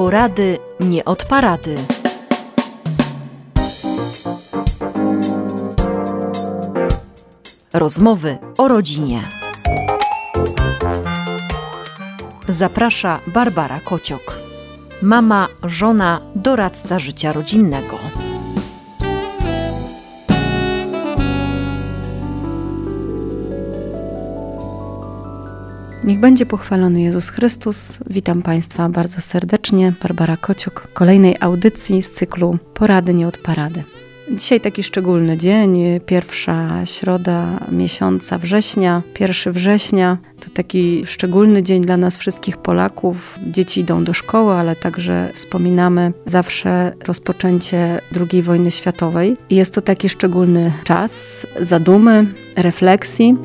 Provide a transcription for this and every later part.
Porady nie od parady. Rozmowy o rodzinie. Zaprasza Barbara Kociok. Mama, żona, doradca życia rodzinnego. Niech będzie pochwalony Jezus Chrystus. Witam Państwa bardzo serdecznie. Barbara Kociok w kolejnej audycji z cyklu Porady nie od parady. Dzisiaj taki szczególny dzień, pierwsza środa miesiąca września, 1 września. To taki szczególny dzień dla nas wszystkich Polaków. Dzieci idą do szkoły, ale także wspominamy zawsze rozpoczęcie II wojny światowej. I jest to taki szczególny czas zadumy, refleksji.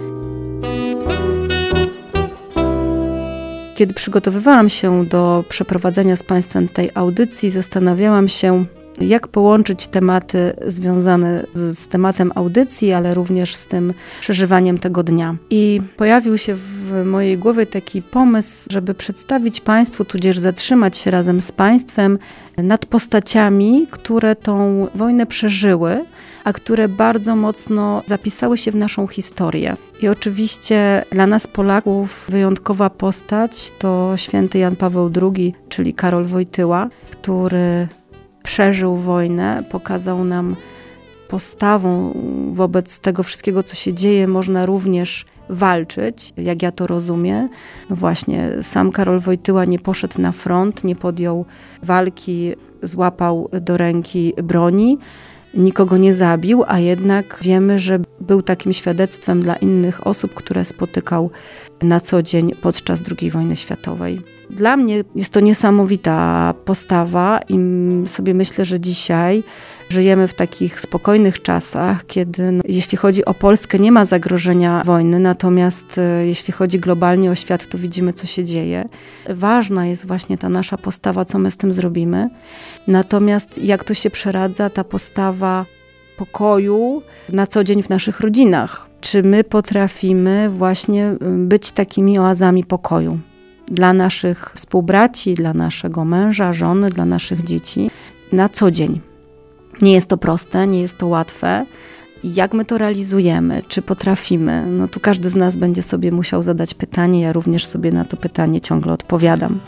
Kiedy przygotowywałam się do przeprowadzenia z Państwem tej audycji, zastanawiałam się, jak połączyć tematy związane z tematem audycji, ale również z tym przeżywaniem tego dnia. I pojawił się w mojej głowie taki pomysł, żeby przedstawić Państwu, tudzież zatrzymać się razem z Państwem nad postaciami, które tą wojnę przeżyły, a które bardzo mocno zapisały się w naszą historię. I oczywiście dla nas Polaków wyjątkowa postać to święty Jan Paweł II, czyli Karol Wojtyła, który przeżył wojnę, pokazał nam postawą wobec tego wszystkiego, co się dzieje, można również walczyć, jak ja to rozumiem. No właśnie, sam Karol Wojtyła nie poszedł na front, nie podjął walki, złapał do ręki broni, nikogo nie zabił, a jednak wiemy, że był takim świadectwem dla innych osób, które spotykał na co dzień podczas II wojny światowej. Dla mnie jest to niesamowita postawa i sobie myślę, że dzisiaj żyjemy w takich spokojnych czasach, kiedy jeśli chodzi o Polskę nie ma zagrożenia wojny, natomiast jeśli chodzi globalnie o świat, to widzimy, co się dzieje. Ważna jest właśnie ta nasza postawa, co my z tym zrobimy. Natomiast jak to się przeradza, ta postawa pokoju na co dzień w naszych rodzinach. Czy my potrafimy właśnie być takimi oazami pokoju dla naszych współbraci, dla naszego męża, żony, dla naszych dzieci na co dzień? Nie jest to proste, nie jest to łatwe. Jak my to realizujemy? Czy potrafimy? No tu każdy z nas będzie sobie musiał zadać pytanie. Ja również sobie na to pytanie ciągle odpowiadam.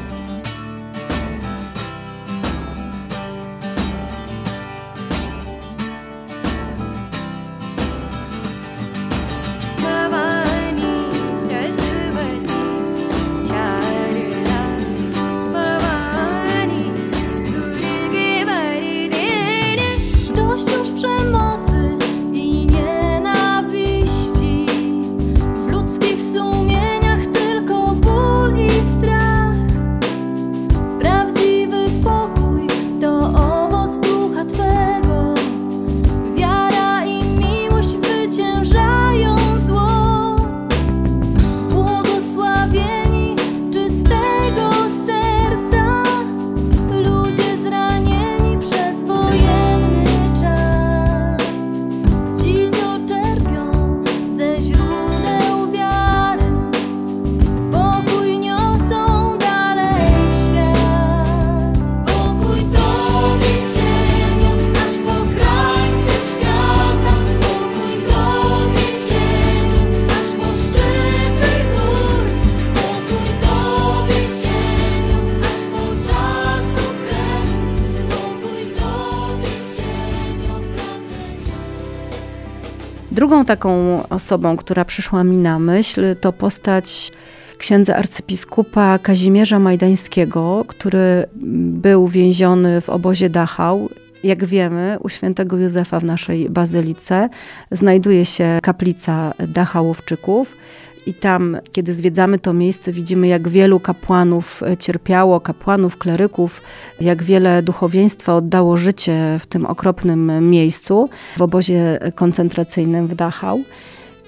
Drugą taką osobą, która przyszła mi na myśl, to postać księdza arcybiskupa Kazimierza Majdańskiego, który był więziony w obozie Dachau. Jak wiemy, u świętego Józefa w naszej bazylice znajduje się kaplica Dachałowczyków. I tam, kiedy zwiedzamy to miejsce, widzimy, jak wielu kapłanów cierpiało, kapłanów, kleryków, jak wiele duchowieństwa oddało życie w tym okropnym miejscu, w obozie koncentracyjnym w Dachau.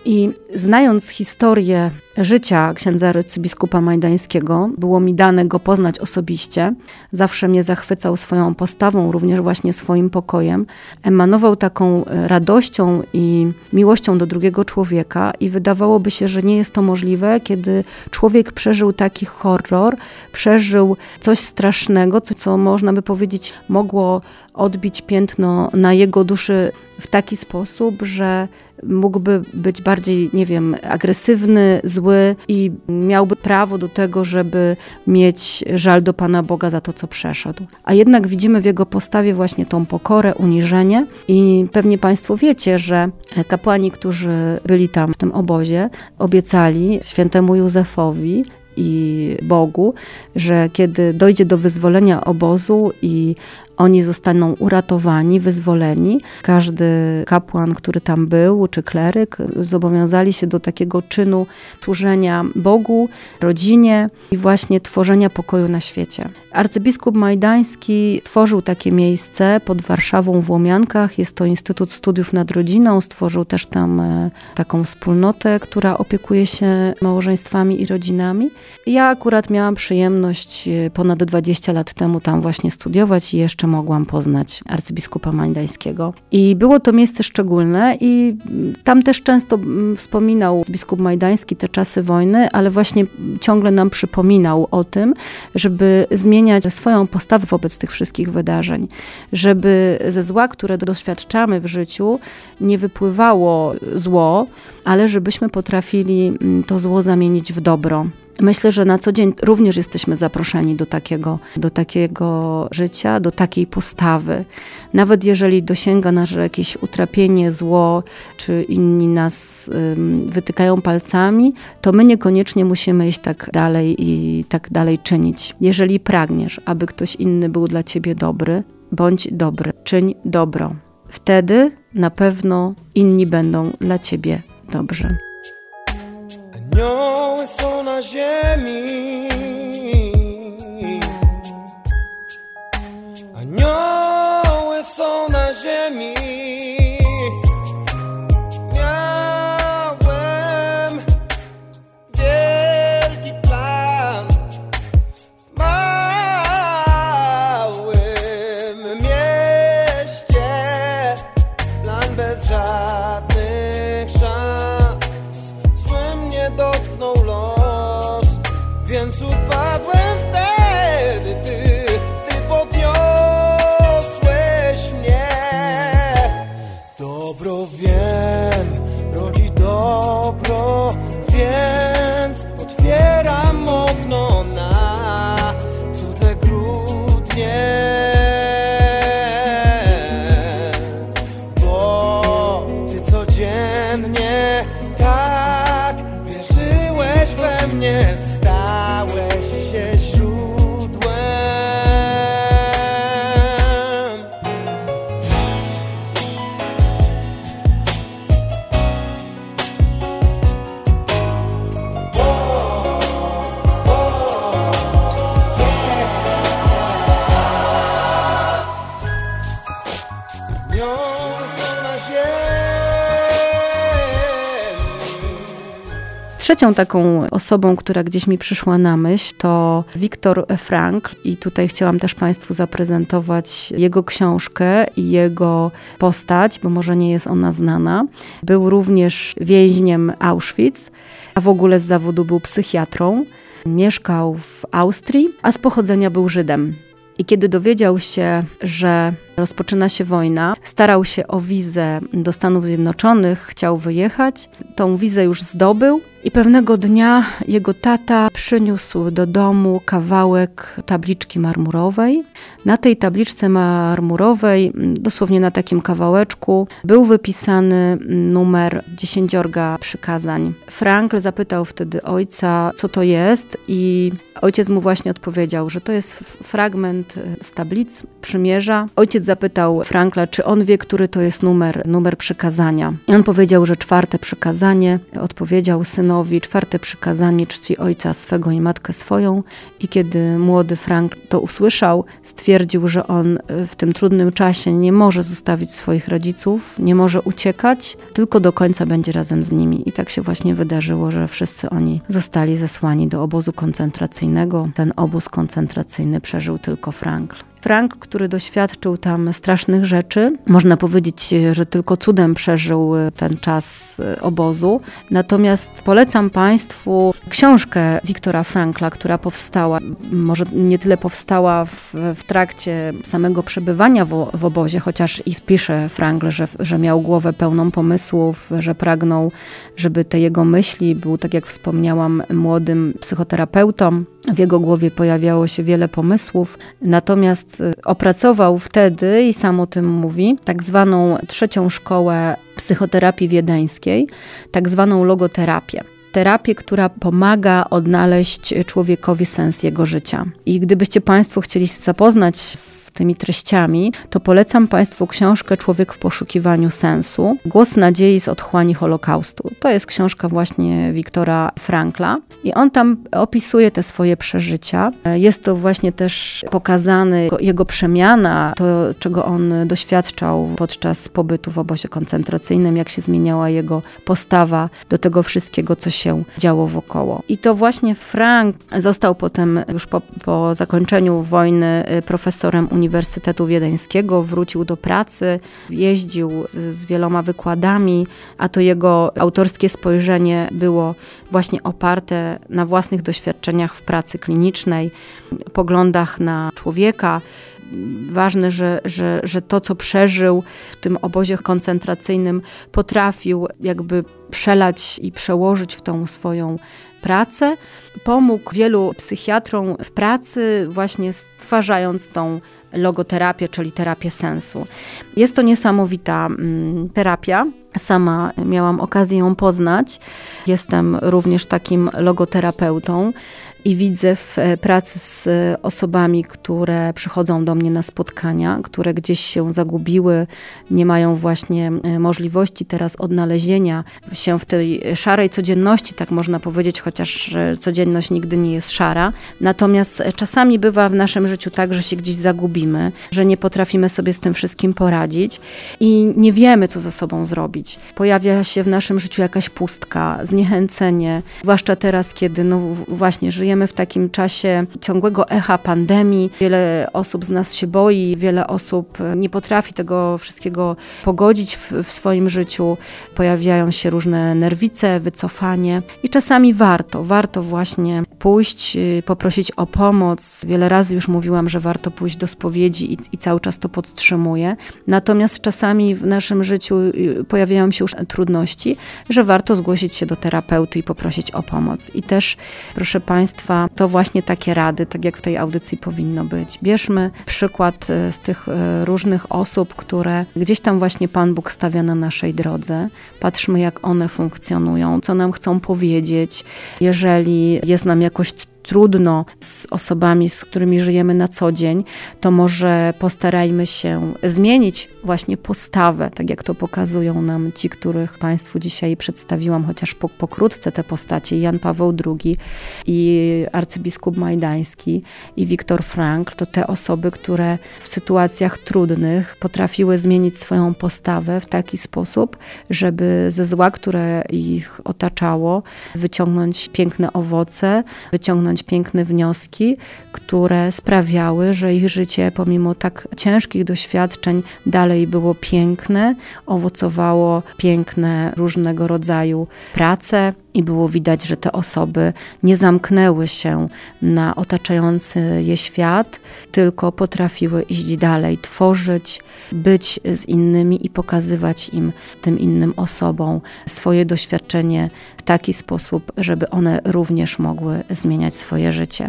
I znając historię życia księdza arcybiskupa majdańskiego, było mi dane go poznać osobiście. Zawsze mnie zachwycał swoją postawą, również właśnie swoim pokojem. Emanował taką radością i miłością do drugiego człowieka i wydawałoby się, że nie jest to możliwe, kiedy człowiek przeżył taki horror, przeżył coś strasznego, co można by powiedzieć mogło odbić piętno na jego duszy w taki sposób, że mógłby być bardziej, agresywny, zły i miałby prawo do tego, żeby mieć żal do Pana Boga za to, co przeszedł. A jednak widzimy w jego postawie właśnie tą pokorę, uniżenie i pewnie Państwo wiecie, że kapłani, którzy byli tam w tym obozie, obiecali świętemu Józefowi i Bogu, że kiedy dojdzie do wyzwolenia obozu i oni zostaną uratowani, wyzwoleni, każdy kapłan, który tam był, czy kleryk, zobowiązali się do takiego czynu służenia Bogu, rodzinie i właśnie tworzenia pokoju na świecie. Arcybiskup majdański stworzył takie miejsce pod Warszawą w Łomiankach. Jest to Instytut Studiów nad Rodziną. Stworzył też tam taką wspólnotę, która opiekuje się małżeństwami i rodzinami. Ja akurat miałam przyjemność ponad 20 lat temu tam właśnie studiować i jeszcze mogłam poznać arcybiskupa majdańskiego. I było to miejsce szczególne i tam też często wspominał biskup majdański te czasy wojny, ale właśnie ciągle nam przypominał o tym, żeby zmieniać swoją postawę wobec tych wszystkich wydarzeń. Żeby ze zła, które doświadczamy w życiu, nie wypływało zło, ale żebyśmy potrafili to zło zamienić w dobro. Myślę, że na co dzień również jesteśmy zaproszeni do takiego życia, do takiej postawy. Nawet jeżeli dosięga nas jakieś utrapienie, zło, czy inni nas wytykają palcami, to my niekoniecznie musimy iść tak dalej i tak dalej czynić. Jeżeli pragniesz, aby ktoś inny był dla ciebie dobry, bądź dobry, czyń dobro. Wtedy na pewno inni będą dla ciebie dobrzy. Anioły są na ziemi, anioły są na ziemi. Miałem wielki plan w małym mieście, plan bez żadnych szans. Złym nie dotknął los, więc upadłem wtedy. Ty podniosłeś mnie. Dobro wiem, rodzi dobro, więc otwieram okno na cudze grudnie. Bo ty codziennie tak wierzyłeś we mnie, stałeś się źródłem. Anioły są na ziemi. Trzecią taką osobą, która gdzieś mi przyszła na myśl, to Viktor Frankl i tutaj chciałam też Państwu zaprezentować jego książkę i jego postać, bo może nie jest ona znana. Był również więźniem Auschwitz, a w ogóle z zawodu był psychiatrą. Mieszkał w Austrii, a z pochodzenia był Żydem. I kiedy dowiedział się, że rozpoczyna się wojna, starał się o wizę do Stanów Zjednoczonych, chciał wyjechać. Tą wizę już zdobył i pewnego dnia jego tata przyniósł do domu kawałek tabliczki marmurowej. Na tej tabliczce marmurowej, dosłownie na takim kawałeczku, był wypisany numer 10 przykazań. Frankl zapytał wtedy ojca, co to jest, i ojciec mu właśnie odpowiedział, że to jest fragment z tablic przymierza. Ojciec ojciec zapytał Frankla, czy on wie, który to jest numer przykazania. I on powiedział, że 4. przykazanie. Odpowiedział synowi: 4. przykazanie, czci ojca swego i matkę swoją. I kiedy młody Frank to usłyszał, stwierdził, że on w tym trudnym czasie nie może zostawić swoich rodziców, nie może uciekać, tylko do końca będzie razem z nimi. I tak się właśnie wydarzyło, że wszyscy oni zostali zesłani do obozu koncentracyjnego. Ten obóz koncentracyjny przeżył tylko Frankl. Frank, który doświadczył tam strasznych rzeczy, można powiedzieć, że tylko cudem przeżył ten czas obozu. Natomiast polecam Państwu książkę Wiktora Frankla, która powstała, może nie tyle powstała w trakcie samego przebywania w obozie, chociaż i pisze Frankl, że miał głowę pełną pomysłów, że pragnął, żeby te jego myśli, był, tak jak wspomniałam, młodym psychoterapeutą. W jego głowie pojawiało się wiele pomysłów, natomiast opracował wtedy, i sam o tym mówi, tak zwaną 3. szkołę psychoterapii wiedeńskiej, tak zwaną logoterapię. Terapię, która pomaga odnaleźć człowiekowi sens jego życia. I gdybyście Państwo chcieli się zapoznać z tymi treściami, to polecam Państwu książkę Człowiek w poszukiwaniu sensu. Głos nadziei z otchłani Holokaustu. To jest książka właśnie Wiktora Frankla i on tam opisuje te swoje przeżycia. Jest to właśnie też pokazany jego przemiana, to czego on doświadczał podczas pobytu w obozie koncentracyjnym, jak się zmieniała jego postawa do tego wszystkiego, co się działo wokoło. I to właśnie Frank został potem już po zakończeniu wojny profesorem Uniwersytetu Wiedeńskiego, wrócił do pracy, jeździł z wieloma wykładami, a to jego autorskie spojrzenie było właśnie oparte na własnych doświadczeniach w pracy klinicznej, poglądach na człowieka. Ważne, że to, co przeżył w tym obozie koncentracyjnym, potrafił jakby przelać i przełożyć w tą swoją pracę. Pomógł wielu psychiatrom w pracy, właśnie stwarzając tą logoterapię, czyli terapię sensu. Jest to niesamowita terapia. Sama miałam okazję ją poznać. Jestem również takim logoterapeutą i widzę w pracy z osobami, które przychodzą do mnie na spotkania, które gdzieś się zagubiły, nie mają właśnie możliwości teraz odnalezienia się w tej szarej codzienności, tak można powiedzieć, chociaż codzienność nigdy nie jest szara. Natomiast czasami bywa w naszym życiu tak, że się gdzieś zagubimy, że nie potrafimy sobie z tym wszystkim poradzić i nie wiemy, co ze sobą zrobić. Pojawia się w naszym życiu jakaś pustka, zniechęcenie, zwłaszcza teraz, kiedy właśnie żyjemy w takim czasie ciągłego echa pandemii. Wiele osób z nas się boi, wiele osób nie potrafi tego wszystkiego pogodzić w swoim życiu. Pojawiają się różne nerwice, wycofanie i czasami warto właśnie pójść, poprosić o pomoc. Wiele razy już mówiłam, że warto pójść do spowiedzi i cały czas to podtrzymuję. Natomiast czasami w naszym życiu pojawiają się już trudności, że warto zgłosić się do terapeuty i poprosić o pomoc. I też, proszę Państwa, to właśnie takie rady, tak jak w tej audycji powinno być. Bierzmy przykład z tych różnych osób, które gdzieś tam właśnie Pan Bóg stawia na naszej drodze. Patrzmy, jak one funkcjonują, co nam chcą powiedzieć. Jeżeli jest nam jakoś trudno z osobami, z którymi żyjemy na co dzień, to może postarajmy się zmienić właśnie postawę, tak jak to pokazują nam ci, których Państwu dzisiaj przedstawiłam, chociaż pokrótce te postacie, Jan Paweł II i arcybiskup Majdański i Wiktor Frankl, to te osoby, które w sytuacjach trudnych potrafiły zmienić swoją postawę w taki sposób, żeby ze zła, które ich otaczało, wyciągnąć piękne owoce, wyciągnąć piękne wnioski, które sprawiały, że ich życie pomimo tak ciężkich doświadczeń dalej było piękne, owocowało piękne różnego rodzaju prace i było widać, że te osoby nie zamknęły się na otaczający je świat, tylko potrafiły iść dalej, tworzyć, być z innymi i pokazywać im, tym innym osobom, swoje doświadczenie w taki sposób, żeby one również mogły zmieniać swoje życie.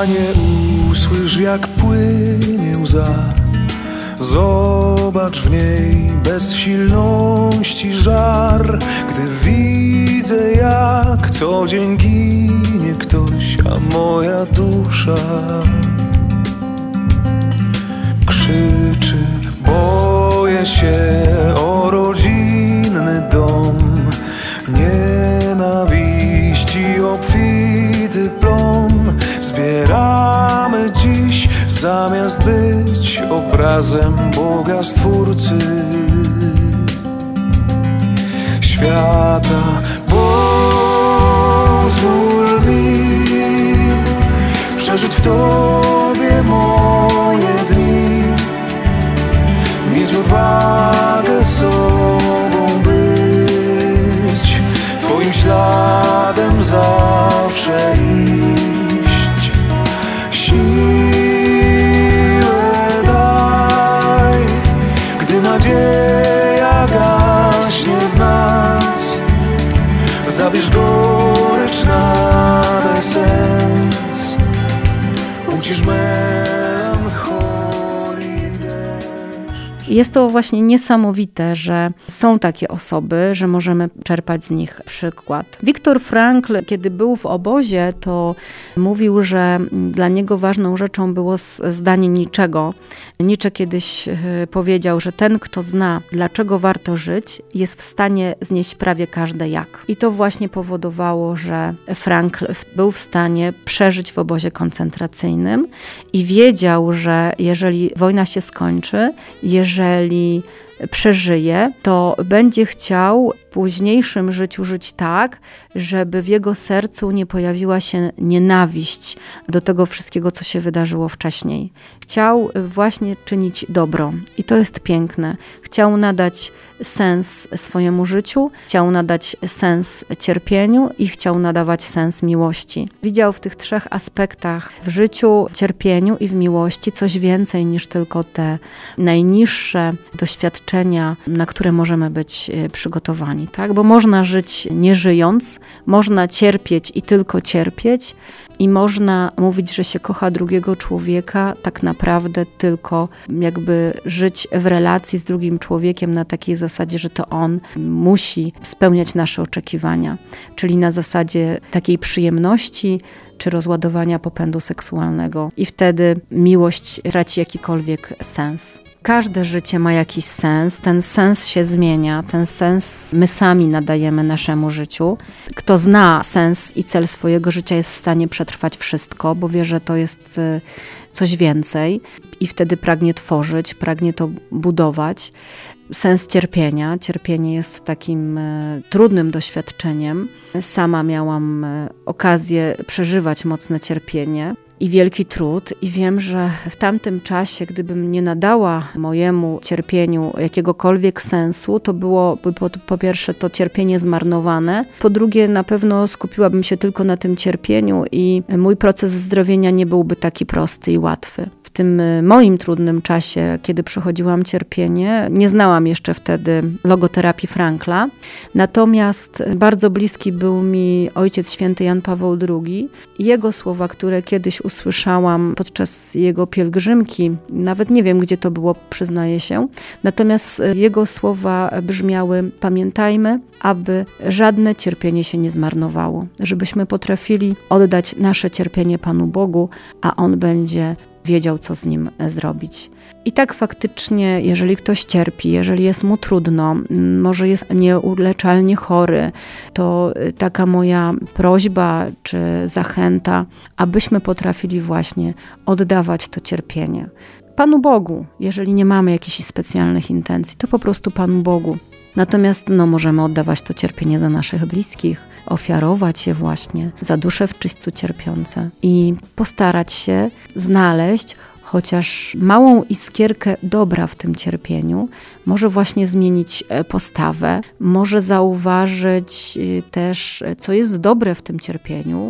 Panie, usłysz, jak płynie łza. Zobacz w niej bezsilności żar, gdy widzę, jak co dzień ginie ktoś, a moja dusza krzyczy. Boję się o rodzinny dom, nienawiści obfity plon. Zbieramy dziś, zamiast być obrazem Boga Stwórcy świata. Pozwól mi przeżyć w Tobie moje dni, mieć odwagę sobą być, Twoim śladem zawsze iść. Siłę daj, gdy nadzieja gaśnie w nas. Zabierz gorycz, nadaj sens, ucisz melancholii deszcz. Jest to właśnie niesamowite, że są takie osoby, że możemy czerpać z nich przykład. Viktor Frankl, kiedy był w obozie, to mówił, że dla niego ważną rzeczą było zdanie Nietzschego. Nietzsche kiedyś powiedział, że ten, kto zna, dlaczego warto żyć, jest w stanie znieść prawie każde jak. I to właśnie powodowało, że Frankl był w stanie przeżyć w obozie koncentracyjnym i wiedział, że jeżeli wojna się skończy, jeżeli przeżyje, to będzie chciał w późniejszym życiu żyć tak, żeby w jego sercu nie pojawiła się nienawiść do tego wszystkiego, co się wydarzyło wcześniej. Chciał właśnie czynić dobro i to jest piękne. Chciał nadać sens swojemu życiu, chciał nadać sens cierpieniu i chciał nadawać sens miłości. Widział w tych trzech aspektach, w życiu, w cierpieniu i w miłości, coś więcej niż tylko te najniższe doświadczenia, na które możemy być przygotowani. Tak? Bo można żyć nie żyjąc, można cierpieć i tylko cierpieć i można mówić, że się kocha drugiego człowieka, tak naprawdę tylko jakby żyć w relacji z drugim człowiekiem na takiej zasadzie, że to on musi spełniać nasze oczekiwania, czyli na zasadzie takiej przyjemności czy rozładowania popędu seksualnego i wtedy miłość traci jakikolwiek sens. Każde życie ma jakiś sens, ten sens się zmienia, ten sens my sami nadajemy naszemu życiu. Kto zna sens i cel swojego życia, jest w stanie przetrwać wszystko, bo wie, że to jest coś więcej i wtedy pragnie tworzyć, pragnie to budować. Sens cierpienia. Cierpienie jest takim trudnym doświadczeniem. Sama miałam okazję przeżywać mocne cierpienie i wielki trud i wiem, że w tamtym czasie, gdybym nie nadała mojemu cierpieniu jakiegokolwiek sensu, to byłoby po pierwsze to cierpienie zmarnowane, po drugie na pewno skupiłabym się tylko na tym cierpieniu i mój proces zdrowienia nie byłby taki prosty i łatwy. W tym moim trudnym czasie, kiedy przechodziłam cierpienie, nie znałam jeszcze wtedy logoterapii Frankla, natomiast bardzo bliski był mi Ojciec Święty Jan Paweł II i jego słowa, które kiedyś usłyszałam podczas jego pielgrzymki, nawet nie wiem, gdzie to było, przyznaję się, natomiast jego słowa brzmiały: pamiętajmy, aby żadne cierpienie się nie zmarnowało, żebyśmy potrafili oddać nasze cierpienie Panu Bogu, a On będzie wiedział, co z nim zrobić. I tak faktycznie, jeżeli ktoś cierpi, jeżeli jest mu trudno, może jest nieuleczalnie chory, to taka moja prośba czy zachęta, abyśmy potrafili właśnie oddawać to cierpienie Panu Bogu. Jeżeli nie mamy jakichś specjalnych intencji, to po prostu Panu Bogu. Natomiast możemy oddawać to cierpienie za naszych bliskich, ofiarować je właśnie za dusze w czyśćcu cierpiące i postarać się znaleźć chociaż małą iskierkę dobra w tym cierpieniu, może właśnie zmienić postawę, może zauważyć też, co jest dobre w tym cierpieniu,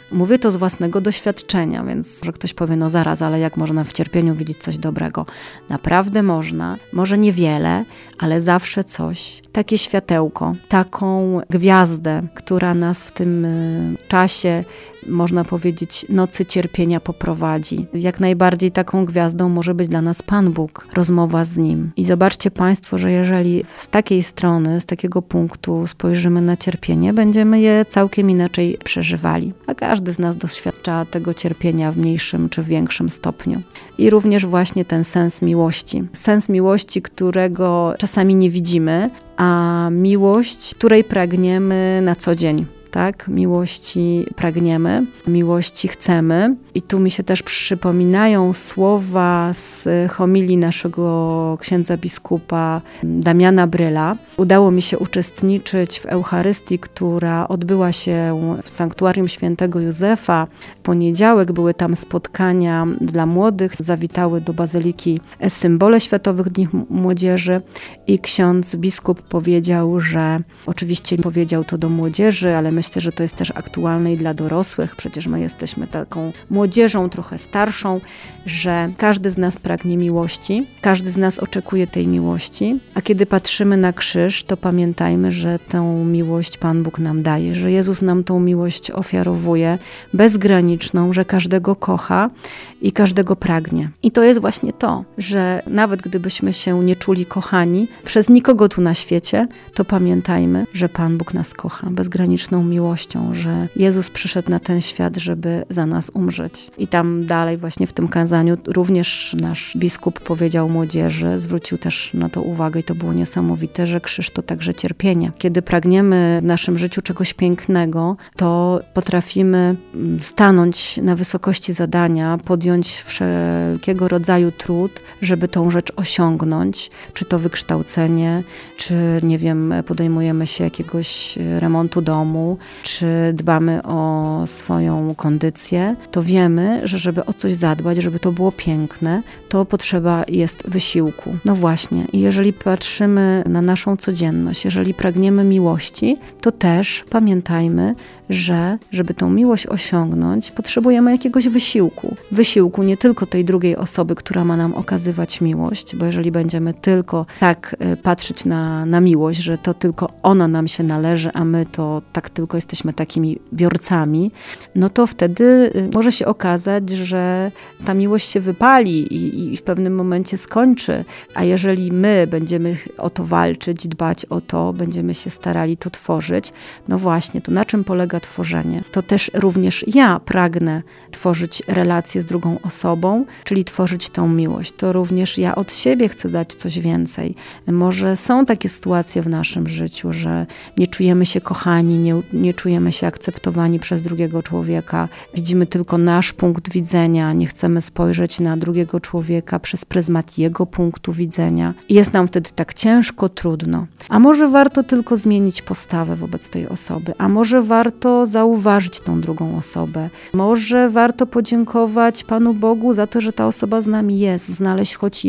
Mówię to z własnego doświadczenia, więc że ktoś powie, no zaraz, ale jak można w cierpieniu widzieć coś dobrego? Naprawdę można, może niewiele, ale zawsze coś. Takie światełko, taką gwiazdę, która nas w tym czasie, można powiedzieć, nocy cierpienia poprowadzi. Jak najbardziej taką gwiazdą może być dla nas Pan Bóg, rozmowa z Nim. I zobaczcie Państwo, że jeżeli z takiej strony, z takiego punktu spojrzymy na cierpienie, będziemy je całkiem inaczej przeżywali. A każdy z nas doświadcza tego cierpienia w mniejszym czy większym stopniu. I również właśnie ten sens miłości. Sens miłości, którego czasami nie widzimy, a miłość, której pragniemy na co dzień. Tak, miłości pragniemy, miłości chcemy. I tu mi się też przypominają słowa z homilii naszego księdza biskupa Damiana Bryla. Udało mi się uczestniczyć w Eucharystii, która odbyła się w Sanktuarium Świętego Józefa. W poniedziałek były tam spotkania dla młodych. Zawitały do Bazyliki symbole Światowych Dni Młodzieży i ksiądz biskup powiedział, że oczywiście powiedział to do młodzieży, ale myślę, że to jest też aktualne i dla dorosłych. Przecież my jesteśmy taką młodzieżą trochę starszą, że każdy z nas pragnie miłości, każdy z nas oczekuje tej miłości, a kiedy patrzymy na krzyż, to pamiętajmy, że tę miłość Pan Bóg nam daje, że Jezus nam tą miłość ofiarowuje, bezgraniczną, że każdego kocha i każdego pragnie. I to jest właśnie to, że nawet gdybyśmy się nie czuli kochani przez nikogo tu na świecie, to pamiętajmy, że Pan Bóg nas kocha bezgraniczną miłością, że Jezus przyszedł na ten świat, żeby za nas umrzeć. I tam dalej właśnie w tym kazaniu również nasz biskup powiedział młodzieży, zwrócił też na to uwagę i to było niesamowite, że krzyż to także cierpienie. Kiedy pragniemy w naszym życiu czegoś pięknego, to potrafimy stanąć na wysokości zadania, podjąć wszelkiego rodzaju trud, żeby tą rzecz osiągnąć, czy to wykształcenie, czy nie wiem, podejmujemy się jakiegoś remontu domu, czy dbamy o swoją kondycję, to wiemy, że żeby o coś zadbać, żeby to było piękne, to potrzeba jest wysiłku. No właśnie. I jeżeli patrzymy na naszą codzienność, jeżeli pragniemy miłości, to też pamiętajmy, że żeby tą miłość osiągnąć, potrzebujemy jakiegoś wysiłku. Wysiłku nie tylko tej drugiej osoby, która ma nam okazywać miłość, bo jeżeli będziemy tylko tak patrzeć na miłość, że to tylko ona nam się należy, a my to tak tylko jesteśmy takimi biorcami, no to wtedy może się okazać, że ta miłość się wypali i w pewnym momencie skończy. A jeżeli my będziemy o to walczyć, dbać o to, będziemy się starali to tworzyć, no właśnie, to na czym polega tworzenie? To też również ja pragnę tworzyć relacje z drugą osobą, czyli tworzyć tą miłość. To również ja od siebie chcę dać coś więcej. Może są takie sytuacje w naszym życiu, że nie czujemy się kochani, nie czujemy się akceptowani przez drugiego człowieka. Widzimy tylko nasz punkt widzenia, nie chcemy spojrzeć na drugiego człowieka przez pryzmat jego punktu widzenia. I jest nam wtedy tak ciężko, trudno. A może warto tylko zmienić postawę wobec tej osoby, a może warto zauważyć tą drugą osobę. Może warto podziękować Panu Bogu za to, że ta osoba z nami jest, znaleźć choć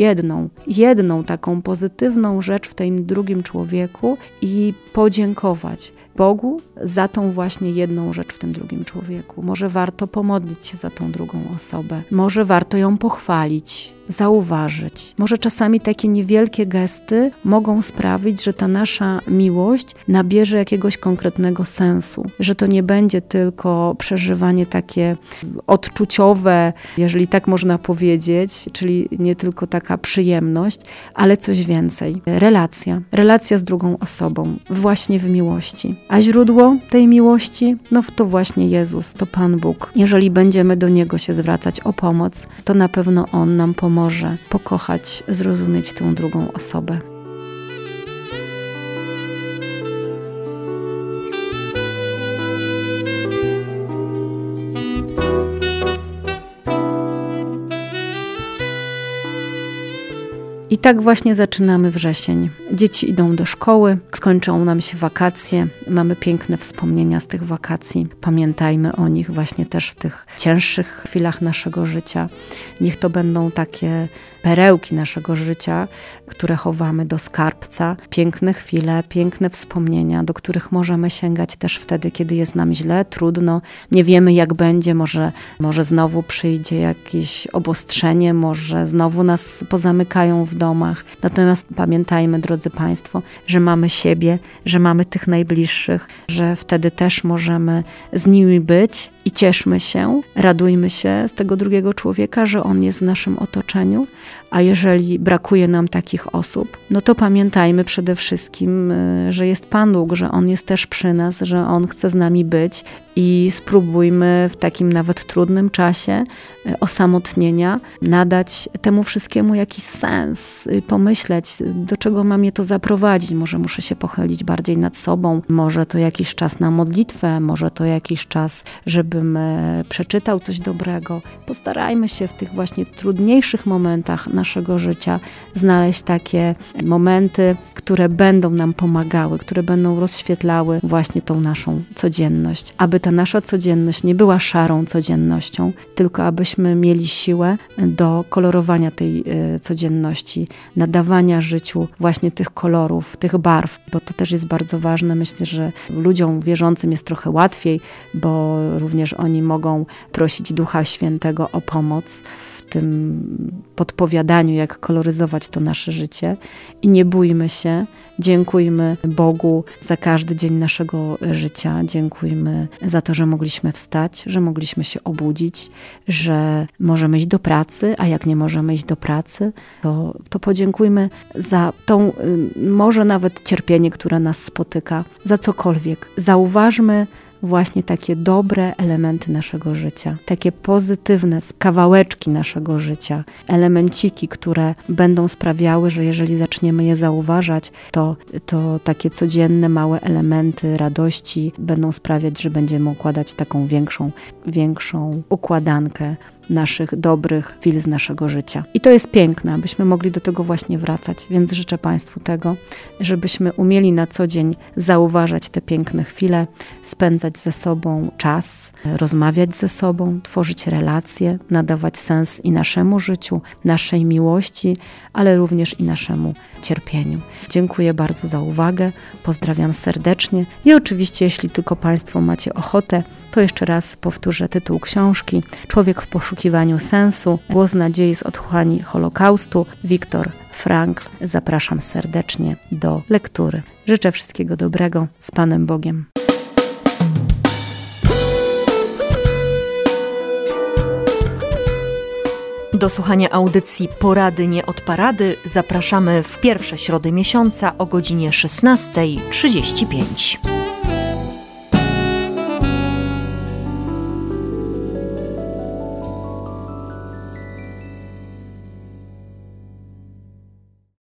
jedną taką pozytywną rzecz w tym drugim człowieku i podziękować Bogu za tą właśnie jedną rzecz w tym drugim człowieku. Może warto pomodlić się za tą drugą osobę. Może warto ją pochwalić, zauważyć. Może czasami takie niewielkie gesty mogą sprawić, że ta nasza miłość nabierze jakiegoś konkretnego sensu. Że to nie będzie tylko przeżywanie takie odczuciowe, jeżeli tak można powiedzieć, czyli nie tylko taka przyjemność, ale coś więcej. Relacja z drugą osobą, właśnie w miłości. A źródło tej miłości? No to właśnie Jezus, to Pan Bóg. Jeżeli będziemy do Niego się zwracać o pomoc, to na pewno On nam pomoże pokochać, zrozumieć tę drugą osobę. I tak właśnie zaczynamy wrzesień. Dzieci idą do szkoły, skończą nam się wakacje, mamy piękne wspomnienia z tych wakacji. Pamiętajmy o nich właśnie też w tych cięższych chwilach naszego życia. Niech to będą takie perełki naszego życia, które chowamy do skarbca, piękne chwile, piękne wspomnienia, do których możemy sięgać też wtedy, kiedy jest nam źle, trudno, nie wiemy jak będzie, może znowu przyjdzie jakieś obostrzenie, może znowu nas pozamykają w domach. Natomiast pamiętajmy, drodzy Państwo, że mamy siebie, że mamy tych najbliższych, że wtedy też możemy z nimi być i cieszmy się, radujmy się z tego drugiego człowieka, że on jest w naszym otoczeniu, a jeżeli brakuje nam takich osób, no to pamiętajmy przede wszystkim, że jest Pan Bóg, że On jest też przy nas, że On chce z nami być i spróbujmy w takim nawet trudnym czasie osamotnienia nadać temu wszystkiemu jakiś sens, pomyśleć, do czego ma mnie to zaprowadzić. Może muszę się pochylić bardziej nad sobą, może to jakiś czas na modlitwę, może to jakiś czas, żebym przeczytał coś dobrego. Postarajmy się w tych właśnie trudniejszych momentach naszego życia znaleźć takie momenty, które będą nam pomagały, które będą rozświetlały właśnie tą naszą codzienność. Aby ta nasza codzienność nie była szarą codziennością, tylko abyśmy mieli siłę do kolorowania tej codzienności, nadawania życiu właśnie tych kolorów, tych barw, bo to też jest bardzo ważne. Myślę, że ludziom wierzącym jest trochę łatwiej, bo również oni mogą prosić Ducha Świętego o pomoc w tym podpowiadaniu, jak koloryzować to nasze życie. I nie bójmy się, dziękujmy Bogu za każdy dzień naszego życia, dziękujmy za to, że mogliśmy wstać, że mogliśmy się obudzić, że możemy iść do pracy, a jak nie możemy iść do pracy, to podziękujmy za tą, może nawet cierpienie, które nas spotyka, za cokolwiek. Zauważmy właśnie takie dobre elementy naszego życia, takie pozytywne kawałeczki naszego życia, elemenciki, które będą sprawiały, że jeżeli zaczniemy je zauważać, to takie codzienne, małe elementy radości będą sprawiać, że będziemy układać taką większą układankę naszych dobrych chwil z naszego życia. I to jest piękne, abyśmy mogli do tego właśnie wracać, więc życzę Państwu tego, żebyśmy umieli na co dzień zauważać te piękne chwile, spędzać ze sobą czas, rozmawiać ze sobą, tworzyć relacje, nadawać sens i naszemu życiu, naszej miłości, ale również i naszemu cierpieniu. Dziękuję bardzo za uwagę, pozdrawiam serdecznie i oczywiście, jeśli tylko Państwo macie ochotę, to jeszcze raz powtórzę tytuł książki Człowiek w poszukiwaniu sensu, głos nadziei z otchłani Holokaustu, Viktor Frankl. Zapraszam serdecznie do lektury. Życzę wszystkiego dobrego, z Panem Bogiem. Do słuchania audycji Porady nie od parady zapraszamy w pierwsze środy miesiąca o godzinie 16:35.